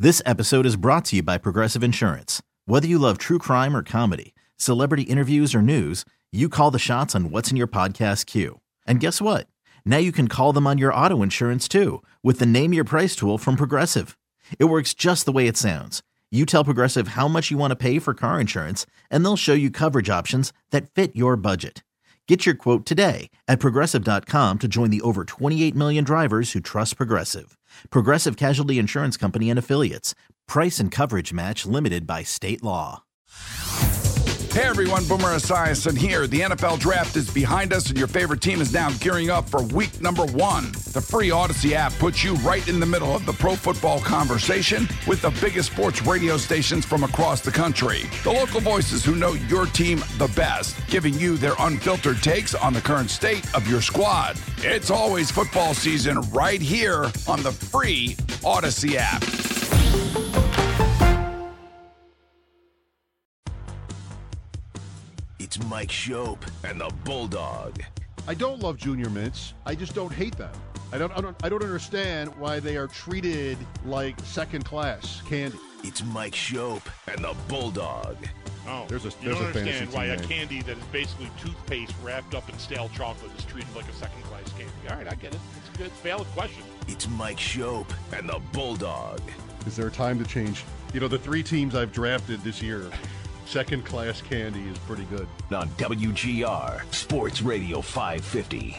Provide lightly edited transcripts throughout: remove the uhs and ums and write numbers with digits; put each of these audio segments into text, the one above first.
This episode is brought to you by Progressive Insurance. Whether you love true crime or comedy, celebrity interviews or news, you call the shots on what's in your podcast queue. And guess what? Now you can call them on your auto insurance too with the Name Your Price tool from Progressive. It works just the way it sounds. You tell Progressive how much you want to pay for car insurance, and they'll show you coverage options that fit your budget. Get your quote today at Progressive.com to join the over 28 million drivers who trust Progressive. Progressive Casualty Insurance Company and Affiliates. Price and coverage match limited by state law. Hey everyone, Boomer Esiason here. The NFL Draft is behind us and your favorite team is now gearing up for week number 1. The free Odyssey app puts you right in the middle of the pro football conversation with the biggest sports radio stations from across the country. The local voices who know your team the best, giving you their unfiltered takes on the current state of your squad. It's always football season right here on the free Odyssey app. It's Mike Schopp and the Bulldog. I don't love Junior Mints. I just don't hate them. I don't understand why they are treated like second-class candy. It's Mike Schopp and the Bulldog. Oh, there's a you don't fantasy understand why a name. candy that is basically toothpaste wrapped up in stale chocolate is treated like a second-class candy. All right, I get it. It's a good, valid question. It's Mike Schopp and the Bulldog. Is there a time to change? You know, the 3 teams I've drafted this year, second-class candy is pretty good. On WGR Sports Radio 550.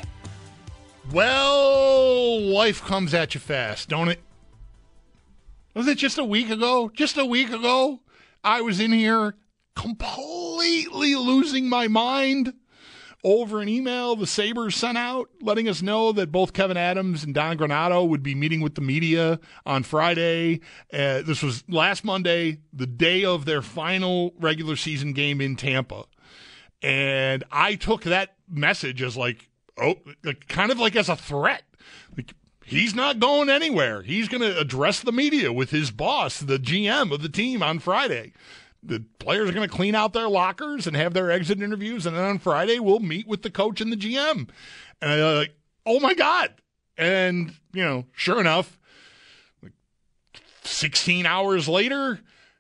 Well, life comes at you fast, don't it? Was it just a week ago? Just a week ago, I was in here completely losing my mind over an email the Sabres sent out letting us know that both Kevin Adams and Don Granato would be meeting with the media on Friday. This was last Monday, the day of their final regular season game in Tampa. And I took that message as kind of like as a threat. Like, he's not going anywhere. He's going to address the media with his boss, the GM of the team, on Friday. The players are going to clean out their lockers and have their exit interviews, and then on Friday we'll meet with the coach and the GM. And I'm like, oh my God. And, sure enough, 16 hours later,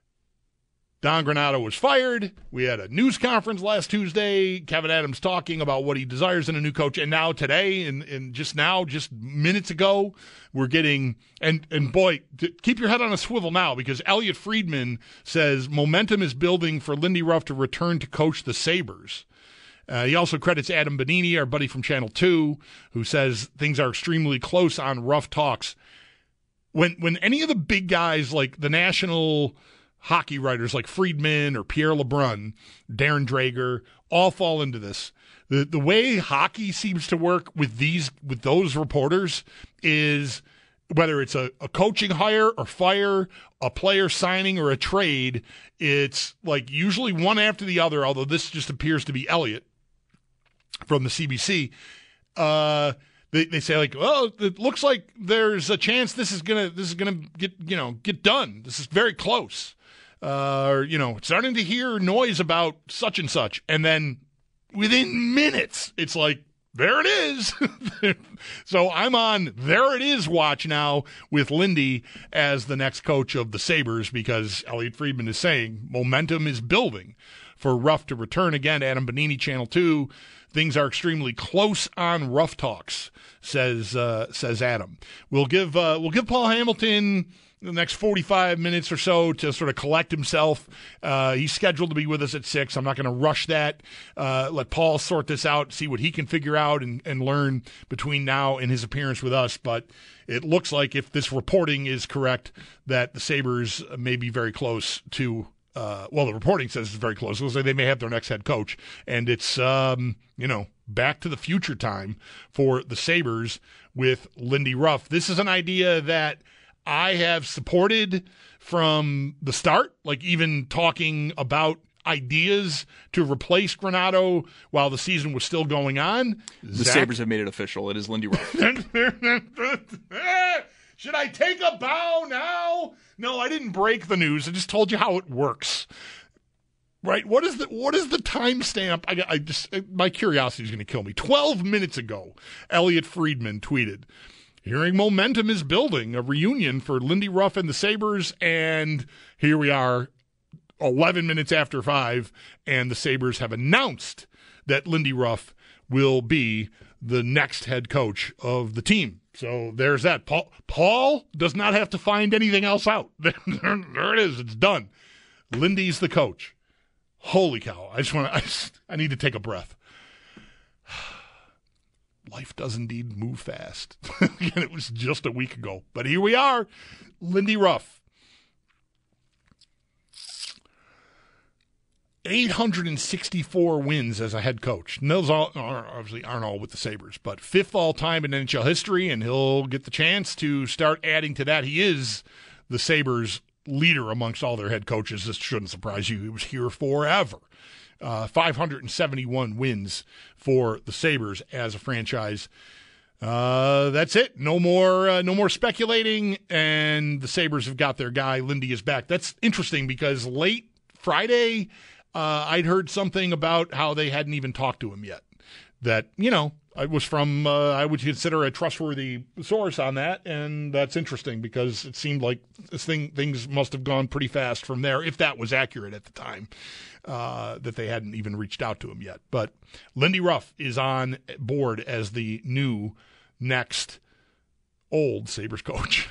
Don Granato was fired. We had a news conference last Tuesday, Kevin Adams talking about what he desires in a new coach. And now today, and just minutes ago, we're getting, and boy, keep your head on a swivel now, because Elliot Friedman says momentum is building for Lindy Ruff to return to coach the Sabres. He also credits Adam Bonini, our buddy from Channel 2, who says things are extremely close on Ruff talks. When any of the big guys like the national hockey writers like Friedman or Pierre LeBrun, Darren Drager, all fall into this. The way hockey seems to work with those reporters is whether it's a coaching hire or fire, a player signing or a trade, it's like usually one after the other, although this just appears to be Elliot from the CBC. They say it looks like there's a chance this is gonna get done. This is very close. Starting to hear noise about such and such. And then within minutes, it's like, there it is. So I'm on there it is watch now with Lindy as the next coach of the Sabres, because Elliot Friedman is saying momentum is building for Ruff to return. Again, Adam Bonini, Channel 2. Things are extremely close on Ruff talks, says Adam. We'll give Paul Hamilton the next 45 minutes or so to sort of collect himself. He's scheduled to be with us at 6. I'm not going to rush that. Let Paul sort this out, see what he can figure out and learn between now and his appearance with us. But it looks like, if this reporting is correct, that the Sabres may be very close to the reporting says it's very close. It looks like they may have their next head coach. And it's, back to the future time for the Sabres with Lindy Ruff. This is an idea that I have supported from the start, like even talking about ideas to replace Granato while the season was still going on. The Sabres have made it official. It is Lindy Ruff. Should I take a bow now? No, I didn't break the news. I just told you how it works. Right? What is the timestamp? I just my curiosity is going to kill me. 12 minutes ago, Elliot Friedman tweeted, hearing momentum is building, a reunion for Lindy Ruff and the Sabres, and here we are 11 minutes after 5, and the Sabres have announced that Lindy Ruff will be the next head coach of the team. So there's that. Paul does not have to find anything else out. There it is. It's done. Lindy's the coach. Holy cow. I need to take a breath. Life does indeed move fast. And it was just a week ago. But here we are. Lindy Ruff. 864 wins as a head coach. And those obviously aren't all with the Sabres, but 5th all-time in NHL history, and he'll get the chance to start adding to that. He is the Sabres' leader amongst all their head coaches. This shouldn't surprise you. He was here forever. 571 wins for the Sabres as a franchise. That's it. No more speculating, and the Sabres have got their guy. Lindy is back. That's interesting because late Friday, I'd heard something about how they hadn't even talked to him yet. That, it was from, I would consider a trustworthy source on that, and that's interesting because it seemed like things must have gone pretty fast from there, if that was accurate at the time, that they hadn't even reached out to him yet. But Lindy Ruff is on board as the new next old Sabres coach.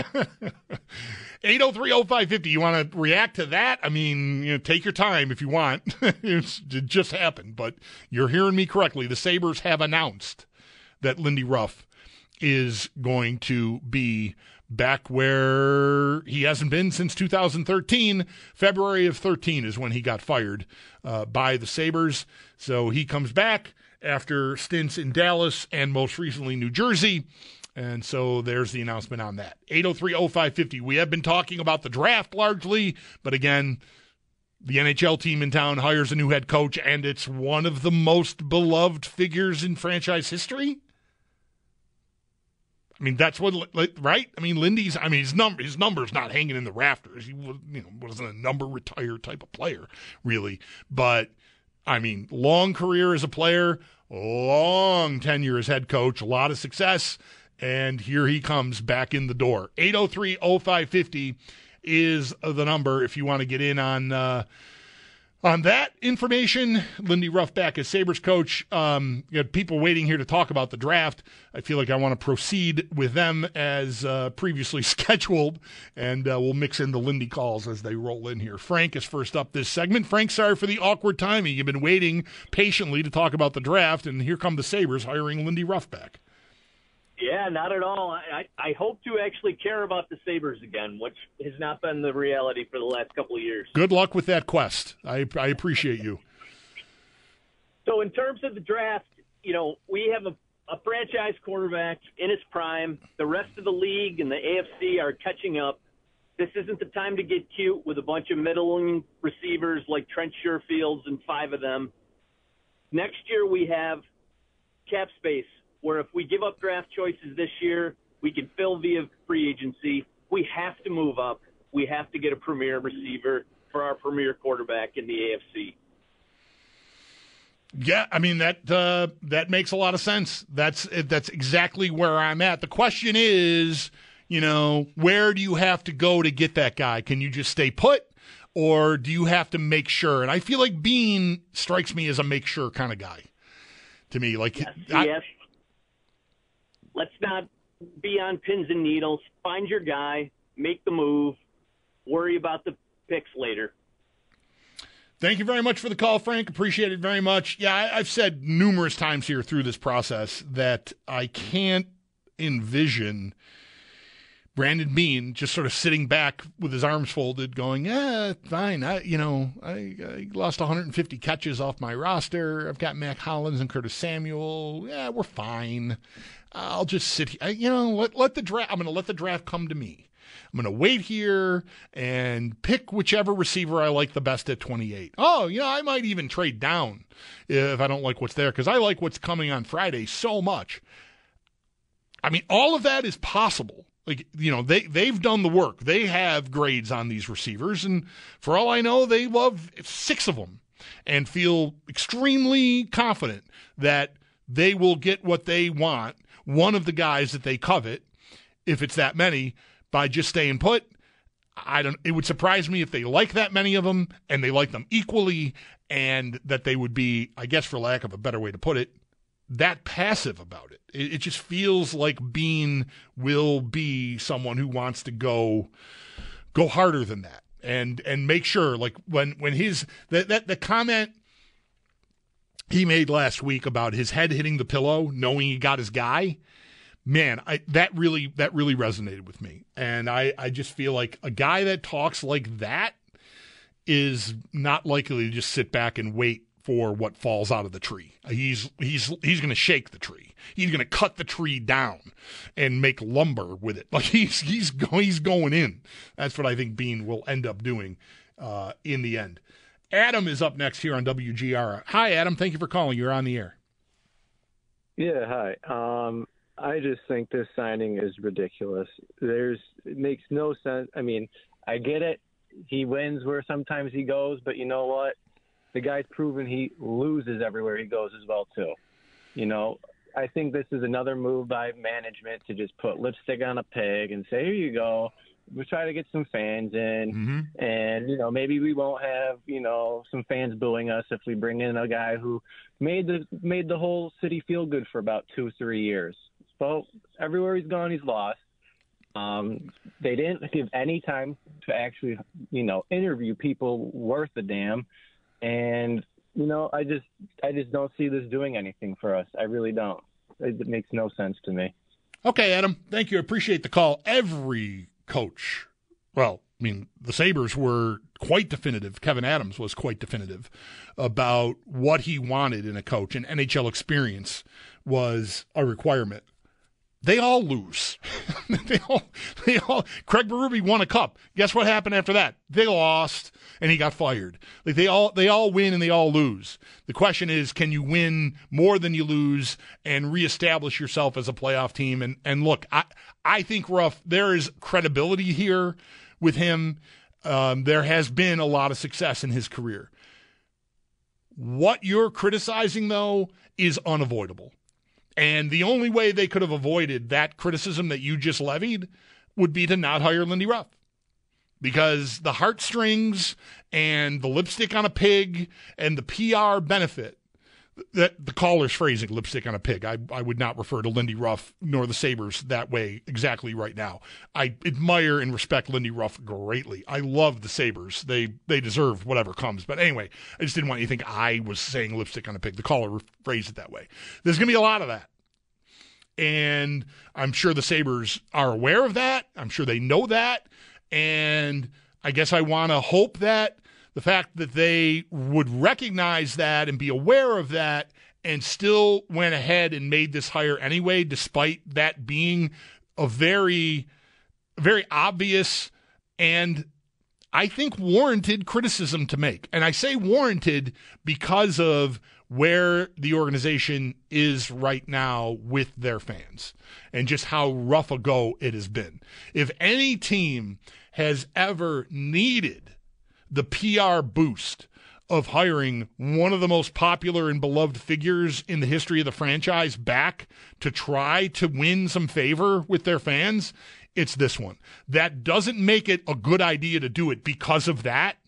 803-0550. You want to react to that? I mean, take your time if you want. It just happened, but you're hearing me correctly. The Sabres have announced that Lindy Ruff is going to be back where he hasn't been since 2013. February of 13 is when he got fired by the Sabres. So he comes back after stints in Dallas and most recently New Jersey. And so there's the announcement on that. 803-0550. We have been talking about the draft largely, but again, the NHL team in town hires a new head coach, and it's one of the most beloved figures in franchise history. I mean, that's what, right? I mean, Lindy's, his number's not hanging in the rafters. He wasn't a number retired type of player, really. But, long career as a player, long tenure as head coach, a lot of success. And here he comes back in the door. 803-0550 is the number if you want to get in on that information. Lindy Ruff back as Sabres coach. You had people waiting here to talk about the draft. I feel like I want to proceed with them as previously scheduled, and we'll mix in the Lindy calls as they roll in here. Frank is first up this segment. Frank, sorry for the awkward timing. You've been waiting patiently to talk about the draft, and here come the Sabres hiring Lindy Ruff back. Yeah, not at all. I hope to actually care about the Sabres again, which has not been the reality for the last couple of years. Good luck with that quest. I appreciate you. So in terms of the draft, we have a franchise quarterback in his prime. The rest of the league and the AFC are catching up. This isn't the time to get cute with a bunch of middling receivers like Trent Sherfields and 5 of them. Next year we have cap space, where if we give up draft choices this year, we can fill via free agency. We have to move up. We have to get a premier receiver for our premier quarterback in the AFC. Yeah, that makes a lot of sense. That's exactly where I'm at. The question is, where do you have to go to get that guy? Can you just stay put, or do you have to make sure? And I feel like Bean strikes me as a make sure kind of guy. To me, yes. Let's not be on pins and needles. Find your guy, make the move, worry about the picks later. Thank you very much for the call, Frank. Appreciate it very much. Yeah, I've said numerous times here through this process that I can't envision Brandon Beane just sort of sitting back with his arms folded going, fine. I lost 150 catches off my roster. I've got Mac Hollins and Curtis Samuel. Yeah, we're fine. I'll just sit here. Let the draft. I'm going to let the draft come to me. I'm going to wait here and pick whichever receiver I like the best at 28. Oh, I might even trade down if I don't like what's there because I like what's coming on Friday so much. All of that is possible. They've done the work. They have grades on these receivers, and for all I know, they love 6 of them and feel extremely confident that they will get what they want one of the guys that they covet, if it's that many, by just staying put. It would surprise me if they like that many of them and they like them equally, and that they would be, I guess for lack of a better way to put it, that passive about it. It just feels like Beane will be someone who wants to go harder than that and make sure, like when his the comment he made last week about his head hitting the pillow, knowing he got his guy. Man, that really resonated with me. And I just feel like a guy that talks like that is not likely to just sit back and wait for what falls out of the tree. He's going to shake the tree. He's going to cut the tree down and make lumber with it. Like he's going in. That's what I think Beane will end up doing in the end. Adam is up next here on WGR. Hi, Adam. Thank you for calling. You're on the air. Yeah, hi. I just think this signing is ridiculous. It makes no sense. I mean, I get it. He wins where sometimes he goes, but you know what? The guy's proven he loses everywhere he goes as well, too. You know, I think this is another move by management to just put lipstick on a pig and say, here you go. We'll try to get some fans in, and, you know, maybe we won't have, you know, some fans booing us if we bring in a guy who made the whole city feel good for about 2-3 years. So everywhere he's gone, he's lost. They didn't give any time to actually, you know, interview people worth a damn. And, you know, I just don't see this doing anything for us. I really don't. It makes no sense to me. Okay, Adam. Thank you. I appreciate the call. Every coach, well, I mean, the Sabres were quite definitive. Kevin Adams was quite definitive about what he wanted in a coach, and NHL experience was a requirement. They all lose. they all. Craig Berube won a cup. Guess what happened after that? They lost, and he got fired. Like they all win and they all lose. The question is, can you win more than you lose and reestablish yourself as a playoff team? And look, I think Ruff, there is credibility here with him. There has been a lot of success in his career. What you're criticizing, though, is unavoidable. And the only way they could have avoided that criticism that you just levied would be to not hire Lindy Ruff. Because the heartstrings and the lipstick on a pig and the PR benefit, that the caller's phrasing, lipstick on a pig, I would not refer to Lindy Ruff nor the Sabres that way exactly right now. I admire and respect Lindy Ruff greatly. I love the Sabres. They deserve whatever comes. But anyway, I just didn't want you to think I was saying lipstick on a pig. The caller phrased it that way. There's going to be a lot of that. And I'm sure the Sabres are aware of that. I'm sure they know that. And I guess I want to hope that the fact that they would recognize that and be aware of that and still went ahead and made this hire anyway, despite that being a very, very obvious and I think warranted criticism to make. And I say warranted because of where the organization is right now with their fans and just how rough a go it has been. If any team has ever needed the PR boost of hiring one of the most popular and beloved figures in the history of the franchise back to try to win some favor with their fans, it's this one. That doesn't make it a good idea to do it because of that.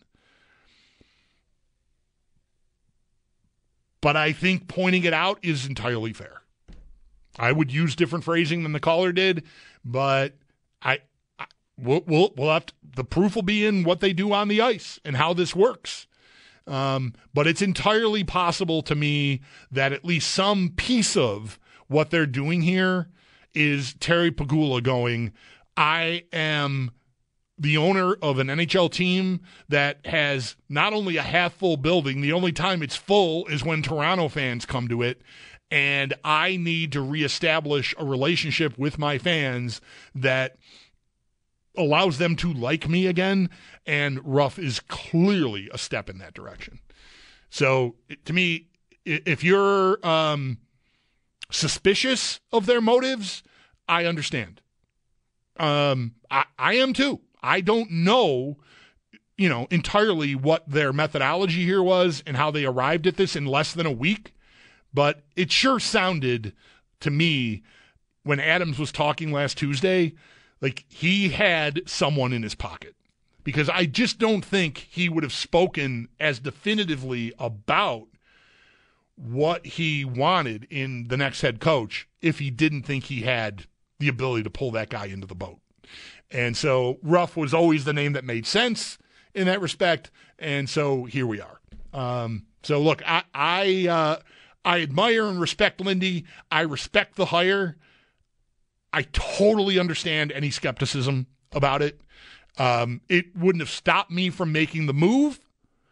But I think pointing it out is entirely fair. I would use different phrasing than the caller did, but we'll have to, the proof will be in what they do on the ice and how this works. But it's entirely possible to me that at least some piece of what they're doing here is Terry Pegula going, I am the owner of an NHL team that has not only a half-full building, the only time it's full is when Toronto fans come to it, and I need to reestablish a relationship with my fans that allows them to like me again, and Ruff is clearly a step in that direction. So, to me, if you're suspicious of their motives, I understand. I am too. I don't know, entirely what their methodology here was and how they arrived at this in less than a week, but it sure sounded to me when Adams was talking last Tuesday, like he had someone in his pocket. Because I just don't think he would have spoken as definitively about what he wanted in the next head coach if he didn't think he had the ability to pull that guy into the boat. And so Ruff was always the name that made sense in that respect, and so here we are. So look, I admire and respect Lindy. I respect the hire. I totally understand any skepticism about it. It wouldn't have stopped me from making the move,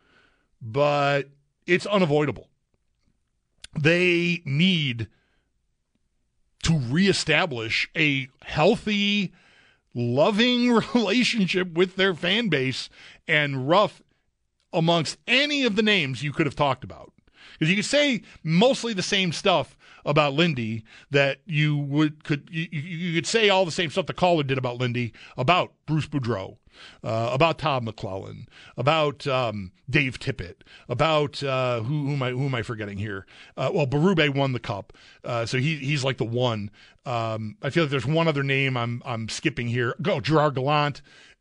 but it's unavoidable. They need to reestablish a healthy, loving relationship with their fan base, and Ruff amongst any of the names you could have talked about. Because you could say mostly the same stuff about Lindy that you could say all the same stuff the caller did about Lindy, about Bruce Boudreau, about Todd McClellan, about Dave Tippett, about who am I forgetting here? Berube won the Cup, so he's like the one. I feel like there's one other name I'm skipping here. Gerard Gallant.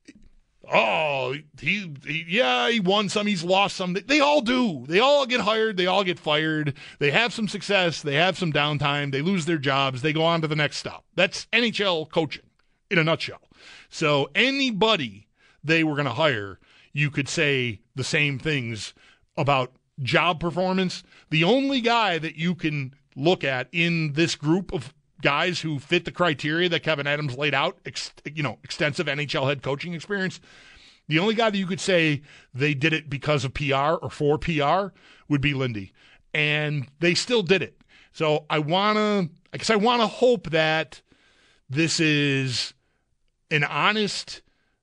Oh, he won some, he's lost some. They all do. They all get hired. They all get fired. They have some success. They have some downtime. They lose their jobs. They go on to the next stop. That's NHL coaching in a nutshell. So anybody they were going to hire, you could say the same things about job performance. The only guy that you can look at in this group of guys who fit the criteria that Kevin Adams laid out, extensive NHL head coaching experience, the only guy that you could say they did it because of PR or for PR would be Lindy. And they still did it. So I want to hope that this is an honest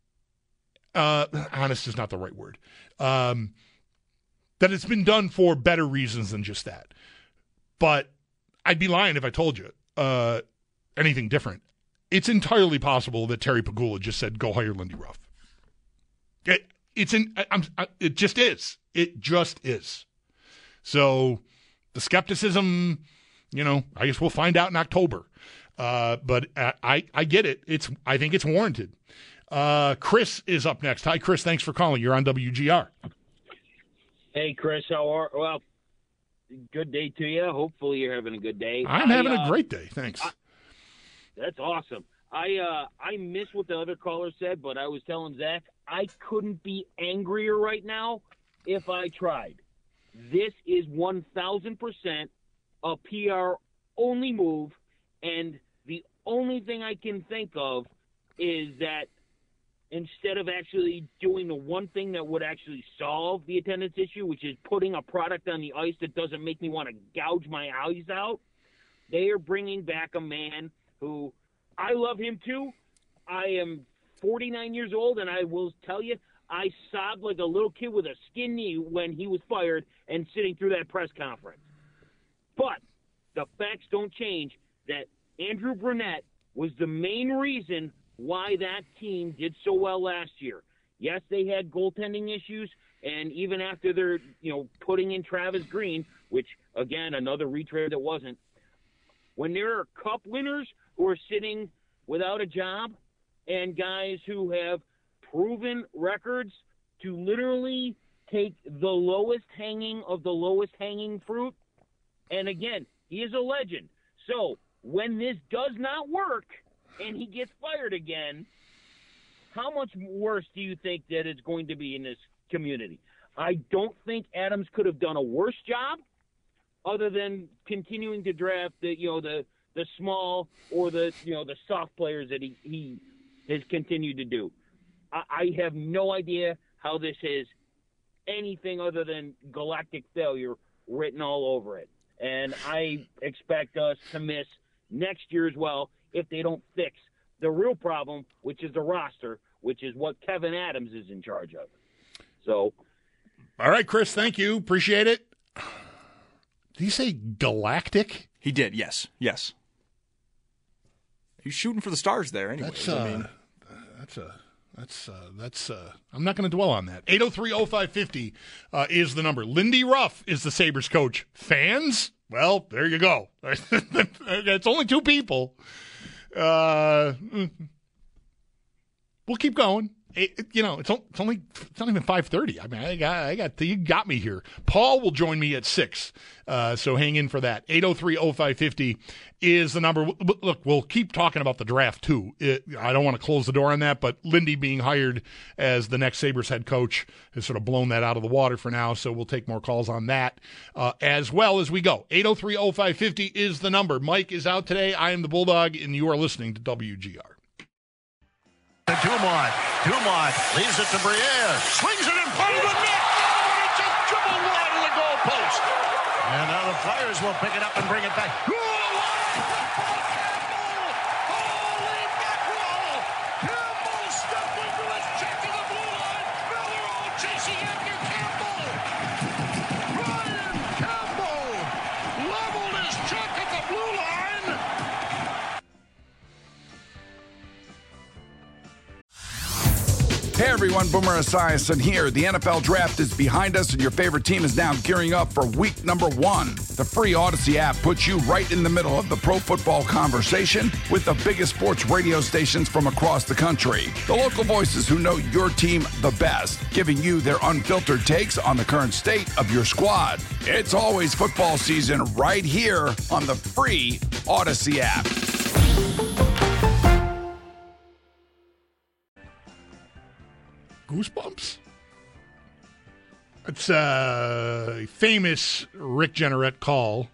is not the right word, that it's been done for better reasons than just that. But I'd be lying if I told you anything different. It's entirely possible that Terry Pegula just said, go hire Lindy Ruff. It just is. It just is. So the skepticism, I guess we'll find out in October. But I get it. I think it's warranted. Chris is up next. Hi, Chris. Thanks for calling. You're on WGR. Hey, Chris. Well, good day to you. Hopefully you're having a good day. I'm having a great day. Thanks. That's awesome. I miss what the other caller said, but I was telling Zach, I couldn't be angrier right now if I tried. This is 1,000% a PR-only move, and the only thing I can think of is that instead of actually doing the one thing that would actually solve the attendance issue, which is putting a product on the ice that doesn't make me want to gouge my eyes out, they are bringing back a man who, I love him too. I am 49 years old, and I will tell you, I sobbed like a little kid with a skin knee when he was fired and sitting through that press conference. But the facts don't change that Andrew Brunette was the main reason why that team did so well last year. Yes, they had goaltending issues, and even after they're, putting in Travis Green, which, again, another retread that wasn't, when there are cup winners who are sitting without a job and guys who have proven records to literally take the lowest hanging of the lowest hanging fruit, and again, he is a legend. So when this does not work and he gets fired again, how much worse do you think that it's going to be in this community? I don't think Adams could have done a worse job other than continuing to draft the small or the soft players that he has continued to do. I have no idea how this is anything other than galactic failure written all over it. And I expect us to miss next year as well if they don't fix the real problem, which is the roster, which is what Kevin Adams is in charge of. So, all right, Chris, thank you. Appreciate it. Did he say galactic? He did, yes. He's shooting for the stars there anyway. I'm not going to dwell on that. 803-0550 is the number. Lindy Ruff is the Sabres coach. Fans? Well, there you go. It's only two people. We'll keep going. It's not even 5:30. I mean, you got me here. Paul will join me at 6, so hang in for that. 803-0550 is the number. Look, we'll keep talking about the draft too. I don't want to close the door on that, but Lindy being hired as the next Sabres head coach has sort of blown that out of the water for now. So we'll take more calls on that as well as we go. 803-0550 is the number. Mike is out today. I am the Bulldog, and you are listening to WGR. To Dumont leaves it to Briere. Swings it in front of the net. Oh, it's just dribbled wide of the goalpost. And now the Flyers will pick it up and bring it back. Holy mackerel! Campbell stepped into his check to the blue line. Now they're all chasing after Campbell. Ryan Campbell leveled his check at the blue line. Hey everyone, Boomer Esiason here. The NFL Draft is behind us and your favorite team is now gearing up for week number 1. The free Odyssey app puts you right in the middle of the pro football conversation with the biggest sports radio stations from across the country. The local voices who know your team the best, giving you their unfiltered takes on the current state of your squad. It's always football season right here on the free Odyssey app. Goosebumps? It's a famous Rick Jeanneret call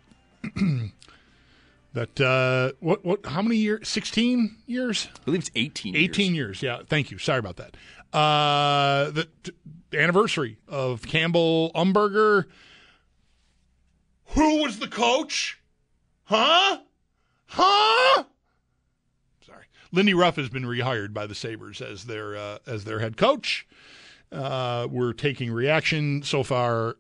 that, how many years? 16 years? I believe it's 18 18 years, yeah. Thank you. Sorry about that. The anniversary of Campbell Umberger. Who was the coach? Huh? Sorry. Lindy Ruff has been rehired by the Sabres as their head coach. We're taking reaction so far.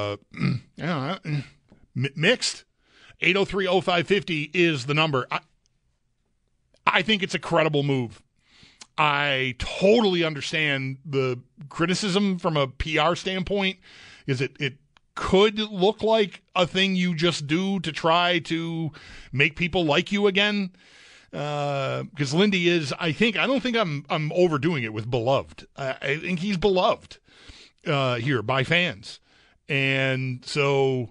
Mixed. 803-0550 is the number. I think it's a credible move. I totally understand the criticism from a PR standpoint. Is it could look like a thing you just do to try to make people like you again. Because Lindy is, I don't think I'm overdoing it with beloved. I think he's beloved here by fans. And so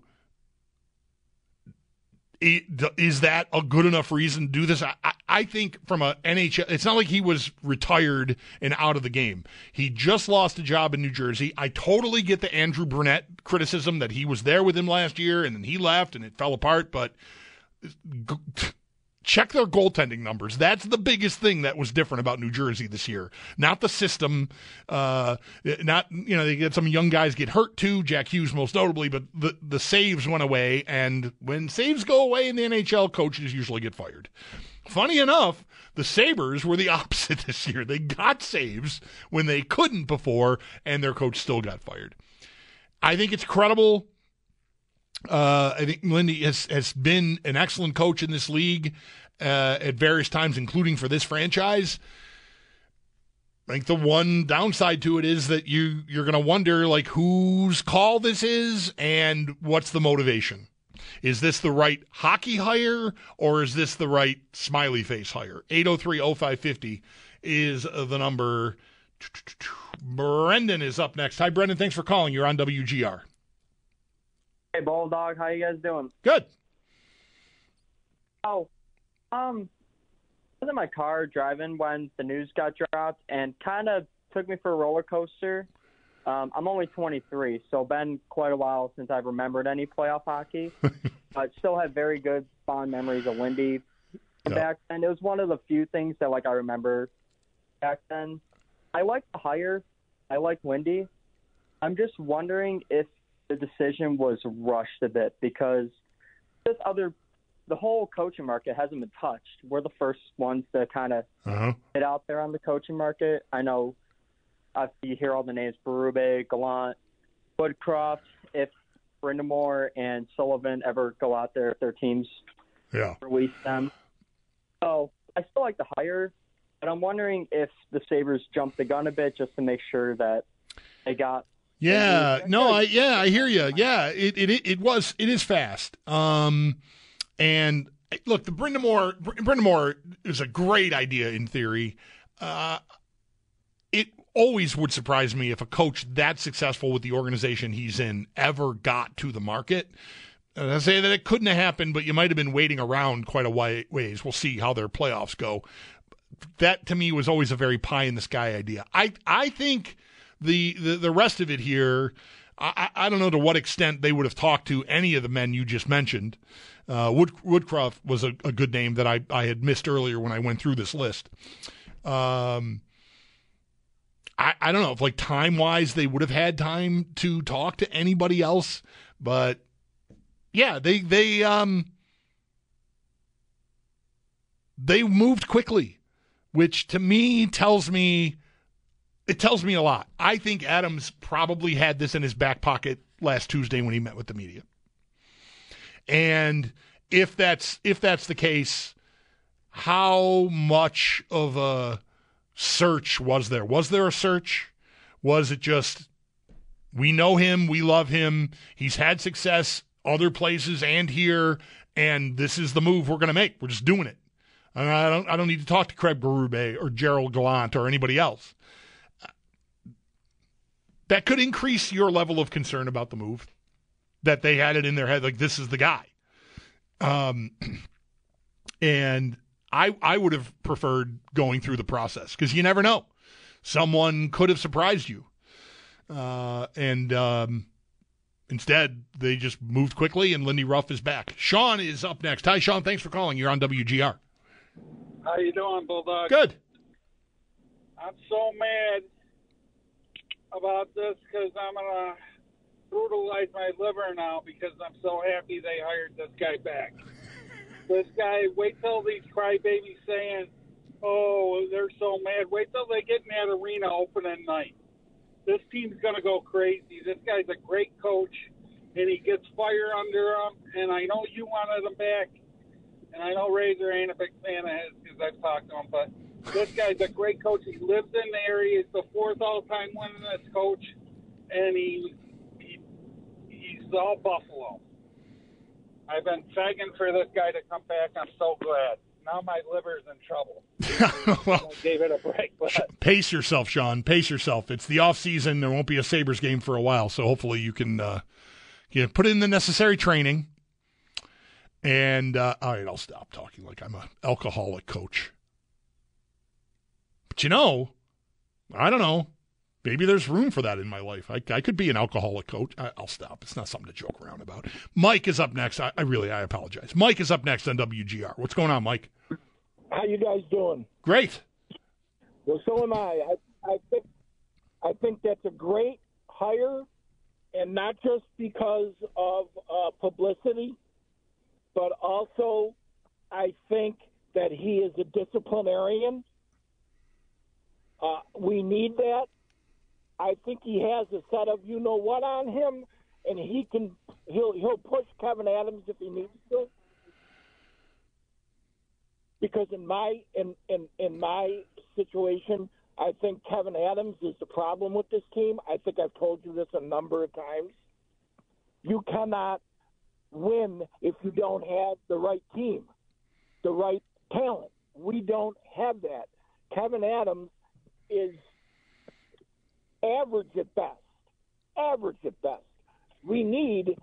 is that a good enough reason to do this? I think from a NHL, it's not like he was retired and out of the game. He just lost a job in New Jersey. I totally get the Andrew Brunette criticism that he was there with him last year and then he left and it fell apart, but check their goaltending numbers. That's the biggest thing that was different about New Jersey this year. Not the system. They get some young guys get hurt too, Jack Hughes most notably, but the saves went away. And when saves go away in the NHL, coaches usually get fired. Funny enough, the Sabres were the opposite this year. They got saves when they couldn't before, and their coach still got fired. I think it's credible. I think Lindy has been an excellent coach in this league at various times, including for this franchise. I think the one downside to it is that you're going to wonder like whose call this is and what's the motivation. Is this the right hockey hire or is this the right smiley face hire? 803-0550 is the number. Brendan is up next. Hi, Brendan. Thanks for calling. You're on WGR. Hey, Bulldog, how you guys doing? Good. I was in my car driving when the news got dropped and kind of took me for a roller coaster. I'm only 23, so been quite a while since I've remembered any playoff hockey, but still have very good, fond memories of Lindy back then. It was one of the few things that I remember back then. I like the hire. I like Lindy. I'm just wondering if the decision was rushed a bit because the whole coaching market hasn't been touched. We're the first ones to kind of get out there on the coaching market. I know you hear all the names, Berube, Gallant, Woodcroft. If Brindamore and Sullivan ever go out there, if their teams release them. So I still like the hire, but I'm wondering if the Sabres jumped the gun a bit just to make sure that they got I hear you. Yeah, it is fast. And look, the Brind'Amour is a great idea in theory. It always would surprise me if a coach that successful with the organization he's in ever got to the market. I say that it couldn't have happened, but you might have been waiting around quite a ways. We'll see how their playoffs go. That, to me, was always a very pie-in-the-sky idea. I think the rest of it here, I don't know to what extent they would have talked to any of the men you just mentioned. Woodcroft was a good name that I had missed earlier when I went through this list. I don't know if, like, time-wise they would have had time to talk to anybody else, but yeah, they moved quickly, which to me tells me a lot. I think Adams probably had this in his back pocket last Tuesday when he met with the media. And if that's the case, how much of a search was there? Was there a search? Was it just, we know him, we love him, he's had success other places and here, and this is the move we're going to make. We're just doing it. And I don't need to talk to Craig Berube or Gerald Gallant or anybody else. That could increase your level of concern about the move, that they had it in their head like this is the guy. And I would have preferred going through the process because you never know. Someone could have surprised you. Instead, they just moved quickly, and Lindy Ruff is back. Sean is up next. Hi, Sean. Thanks for calling. You're on WGR. How you doing, Bulldog? Good. I'm so mad about this because I'm going to brutalize my liver now because I'm so happy they hired this guy back. This guy, wait till these crybabies saying, oh, they're so mad. Wait till they get in that arena opening night. This team's going to go crazy. This guy's a great coach, and he gets fire under him, and I know you wanted him back, and I know Razor ain't a big fan of his because I've talked to him, but this guy's a great coach. He lives in the area. He's the fourth all-time winningest coach, and he's all Buffalo. I've been begging for this guy to come back. I'm so glad. Now my liver's in trouble. Well, I gave it a break. But pace yourself, Sean. Pace yourself. It's the off season. There won't be a Sabres game for a while, so hopefully you can put in the necessary training. And all right, I'll stop talking like I'm an alcoholic coach. But I don't know. Maybe there's room for that in my life. I could be an alcoholic coach. I'll stop. It's not something to joke around about. Mike is up next. I apologize. Mike is up next on WGR. What's going on, Mike? How you guys doing? Great. Well, so am I. I think that's a great hire, and not just because of publicity, but also I think that he is a disciplinarian. We need that. I think he has a set of you-know-what on him, and he'll push Kevin Adams if he needs to. Because in my situation, I think Kevin Adams is the problem with this team. I think I've told you this a number of times. You cannot win if you don't have the right team, the right talent. We don't have that. Kevin Adams is average at best. Average at best. We need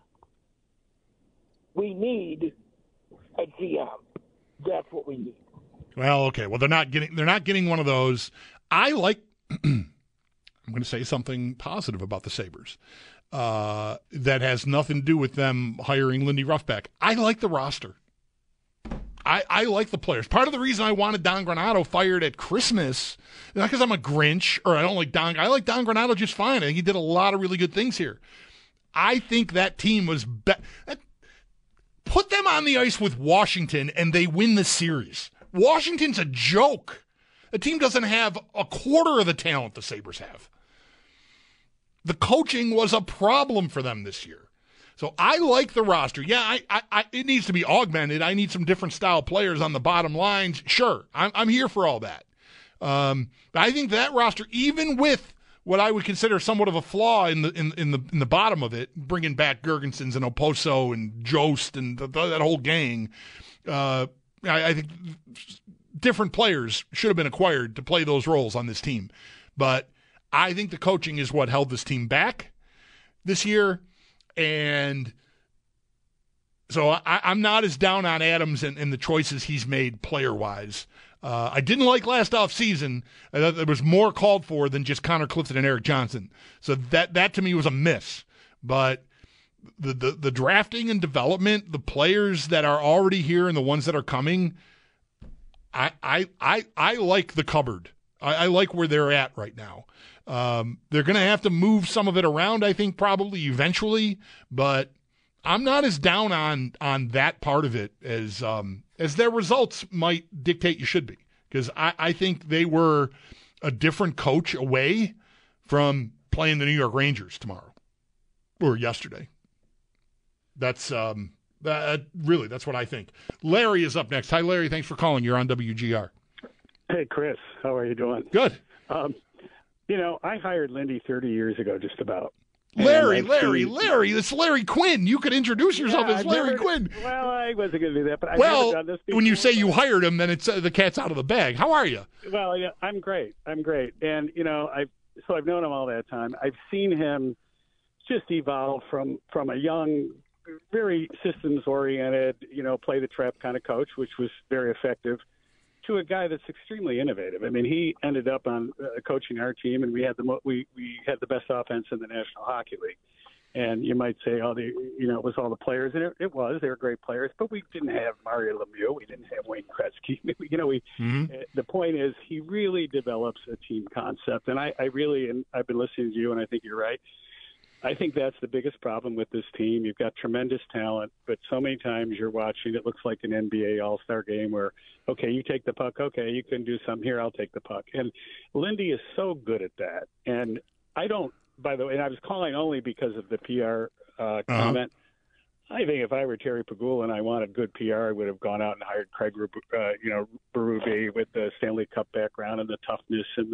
a GM. That's what we need. Well, okay. Well, they're not getting one of those. I like. I'm going to say something positive about the Sabres. That has nothing to do with them hiring Lindy Ruff back. I like the roster. I like the players. Part of the reason I wanted Don Granato fired at Christmas, not because I'm a Grinch or I don't like Don. I like Don Granato just fine. I think he did a lot of really good things here. I think that team was put them on the ice with Washington and they win the series. Washington's a joke. The team doesn't have a quarter of the talent the Sabres have. The coaching was a problem for them this year. So I like the roster. Yeah, it needs to be augmented. I need some different style players on the bottom lines. Sure, I'm here for all that. But I think that roster, even with what I would consider somewhat of a flaw in the bottom of it, bringing back Girgensons and Oposo and Jost and that whole gang, I think different players should have been acquired to play those roles on this team. But I think the coaching is what held this team back this year. And so I'm not as down on Adams and the choices he's made player-wise. I didn't like last offseason. I thought there was more called for than just Connor Clifton and Eric Johnson. So that to me was a miss. But the drafting and development, the players that are already here and the ones that are coming, I like the cupboard. I like where they're at right now. They're going to have to move some of it around, I think, probably eventually, but I'm not as down on that part of it as their results might dictate you should be, because I think they were a different coach away from playing the New York Rangers tomorrow or yesterday. That's really, that's what I think. Larry is up next. Hi, Larry. Thanks for calling. You're on WGR. Hey, Chris. How are you doing? Good. I hired Lindy 30 years ago, just about. Larry, it's Larry Quinn. You could introduce yourself as Larry Quinn. Well, I wasn't going to do that, but I've never done this before. When you say you hired him, then it's the cat's out of the bag. How are you? Well, yeah, I'm great. And, I've known him all that time. I've seen him just evolve from a young, very systems-oriented, play the trap kind of coach, which was very effective, to a guy that's extremely innovative. I mean, he ended up on coaching our team, and we had the best offense in the National Hockey League. And you might say, it was all the players, and it was. They were great players, but we didn't have Mario Lemieux. We didn't have Wayne Gretzky. The point is, he really develops a team concept, and I've been listening to you, and I think you're right. I think that's the biggest problem with this team. You've got tremendous talent, but so many times you're watching, it looks like an NBA All-Star game where, okay, you take the puck. Okay, you can do something here. I'll take the puck. And Lindy is so good at that. And by the way, and I was calling only because of the PR comment. I think if I were Terry Pagula and I wanted good PR, I would have gone out and hired Craig Berube with the Stanley Cup background and the toughness and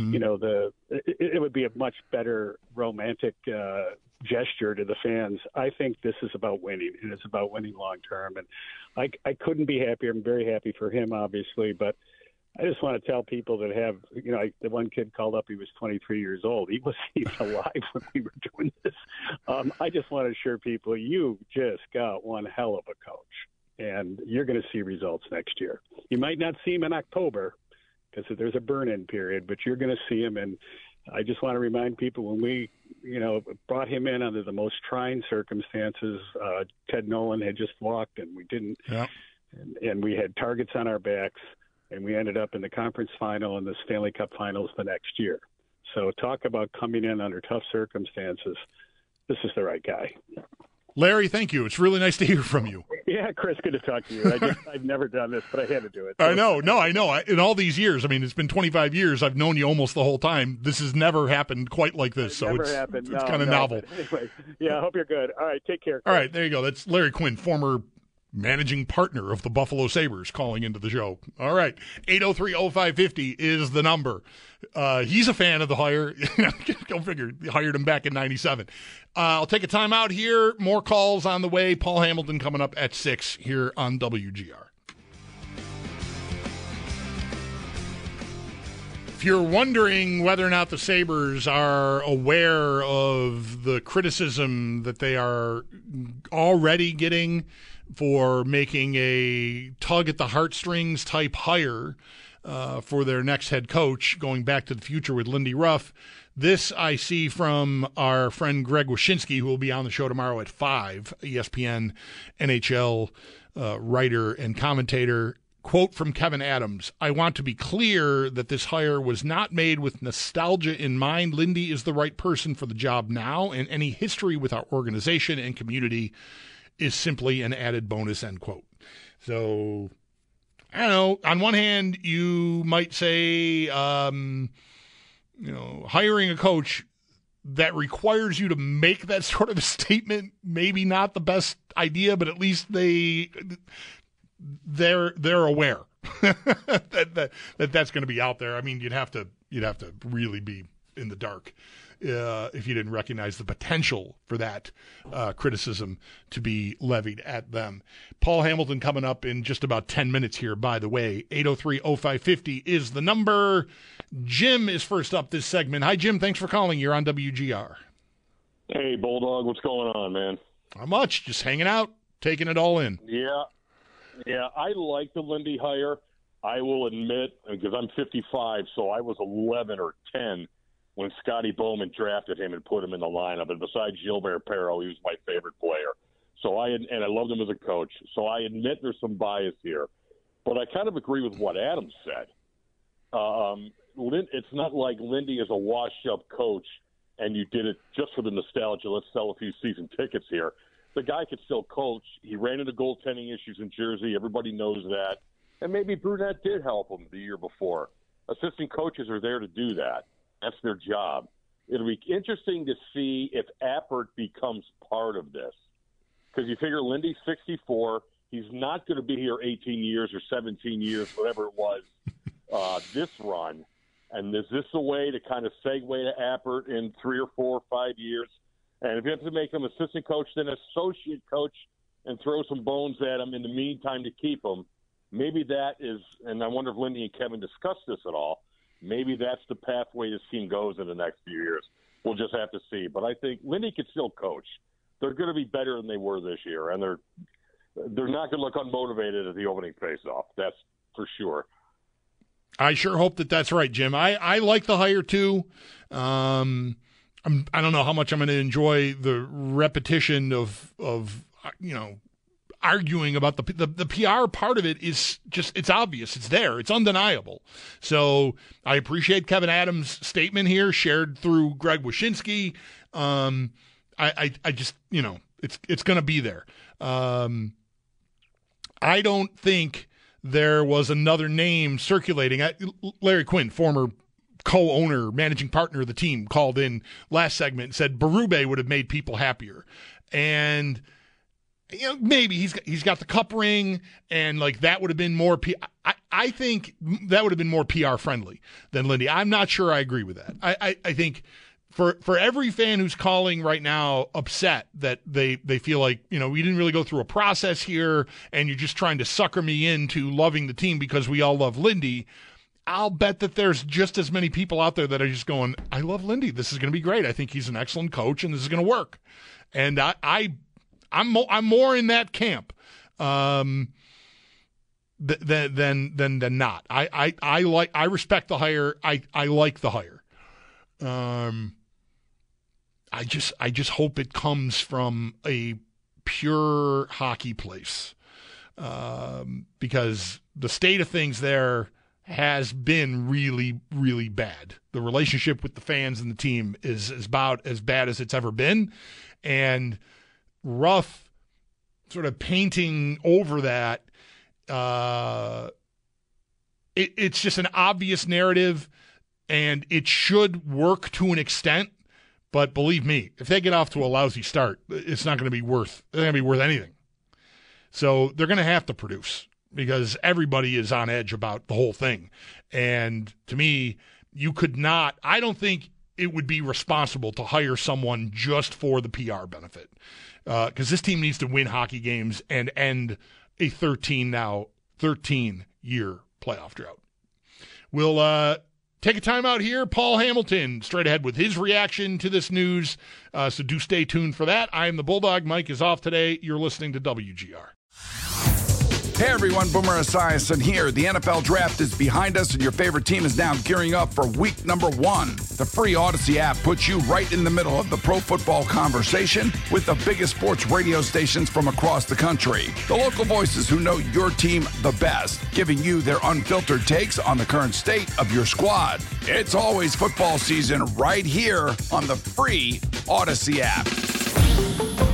it would be a much better romantic gesture to the fans. I think this is about winning, and it's about winning long term. And I couldn't be happier. I'm very happy for him, obviously, but I just want to tell people that have, the one kid called up, he was 23 years old. He was alive when we were doing this. I just want to assure people, you just got one hell of a coach, and you're going to see results next year. You might not see him in October because there's a burn-in period, but you're going to see him. And I just want to remind people, when we, brought him in under the most trying circumstances, Ted Nolan had just walked, and we didn't, and we had targets on our backs. And we ended up in the conference final and the Stanley Cup finals the next year. So talk about coming in under tough circumstances. This is the right guy. Larry, thank you. It's really nice to hear from you. Yeah, Chris, good to talk to you. I've never done this, but I had to do it. So. I know. In all these years, it's been 25 years. I've known you almost the whole time. This has never happened quite like this. It's kind of novel. Anyway, I hope you're good. All right, take care, Chris. All right, there you go. That's Larry Quinn, former managing partner of the Buffalo Sabres, calling into the show. All right. 803-0550 is the number. He's a fan of the hire. Go figure. Hired him back in 97. I'll take a time out here. More calls on the way. Paul Hamilton coming up at 6 here on WGR. If you're wondering whether or not the Sabres are aware of the criticism that they are already getting for making a tug at the heartstrings type hire for their next head coach, going back to the future with Lindy Ruff. This I see from our friend Greg Wyshynski, who will be on the show tomorrow at 5, ESPN NHL writer and commentator. Quote from Kevin Adams: "I want to be clear that this hire was not made with nostalgia in mind. Lindy is the right person for the job now, and any history with our organization and community is simply an added bonus," end quote. So, I don't know. On one hand, you might say, hiring a coach that requires you to make that sort of a statement, maybe not the best idea, but at least they're aware that that's going to be out there. You'd have to really be in the dark if you didn't recognize the potential for that criticism to be levied at them. Paul Hamilton coming up in just about 10 minutes here, by the way. 803-0550 is the number. Jim is first up this segment. Hi, Jim. Thanks for calling. You're on WGR. Hey, Bulldog. What's going on, man? Not much. Just hanging out, taking it all in. Yeah, I like the Lindy hire. I will admit, because I'm 55, so I was 11 or 10 when Scotty Bowman drafted him and put him in the lineup. And besides Gilbert Perreault, he was my favorite player. And I loved him as a coach. So I admit there's some bias here. But I kind of agree with what Adam said. It's not like Lindy is a washed-up coach and you did it just for the nostalgia. Let's sell a few season tickets here. The guy could still coach. He ran into goaltending issues in Jersey. Everybody knows that. And maybe Brunette did help him the year before. Assistant coaches are there to do that. That's their job. It'll be interesting to see if Appert becomes part of this. Because you figure Lindy's 64. He's not going to be here 18 years or 17 years, whatever it was, this run. And is this a way to kind of segue to Appert in 3 or 4 or 5 years? And if you have to make him assistant coach, then associate coach, and throw some bones at him in the meantime to keep him, maybe that is, and I wonder if Lindy and Kevin discussed this at all, maybe that's the pathway this team goes in the next few years. We'll just have to see. But I think Lindy could still coach. They're going to be better than they were this year, and they're not going to look unmotivated at the opening faceoff. That's for sure. I sure hope that that's right, Jim. I like the hire, too. I don't know how much I'm going to enjoy the repetition of arguing about the PR part of it. Is just, it's obvious. It's there. It's undeniable. So I appreciate Kevin Adams' statement here shared through Greg Wyshynski. I just, it's going to be there. I don't think there was another name circulating. Larry Quinn, former co-owner, managing partner of the team, called in last segment and said Berube would have made people happier. And maybe he's got the cup ring, and like that would have been more I think that would have been more PR friendly than Lindy. I'm not sure I agree with that. I think for every fan who's calling right now upset that they feel like, we didn't really go through a process here and you're just trying to sucker me into loving the team because we all love Lindy, I'll bet that there's just as many people out there that are just going, I love Lindy. This is going to be great. I think he's an excellent coach, and this is going to work. And I'm more in that camp than not. I respect the hire. I like the hire. I just hope it comes from a pure hockey place, because the state of things there has been really, really bad. The relationship with the fans and the team is about as bad as it's ever been. And Ruff sort of painting over that, it's just an obvious narrative, and it should work to an extent. But believe me, if they get off to a lousy start, it's not going to be worth anything. So they're going to have to produce, because everybody is on edge about the whole thing. And to me, I don't think it would be responsible to hire someone just for the PR benefit. Because this team needs to win hockey games and end a 13-year playoff drought. We'll take a time out here. Paul Hamilton straight ahead with his reaction to this news. So do stay tuned for that. I am the Bulldog. Mike is off today. You're listening to WGR. Hey everyone, Boomer Esiason here. The NFL Draft is behind us, and your favorite team is now gearing up for week number 1. The free Odyssey app puts you right in the middle of the pro football conversation with the biggest sports radio stations from across the country. The local voices who know your team the best, giving you their unfiltered takes on the current state of your squad. It's always football season right here on the free Odyssey app.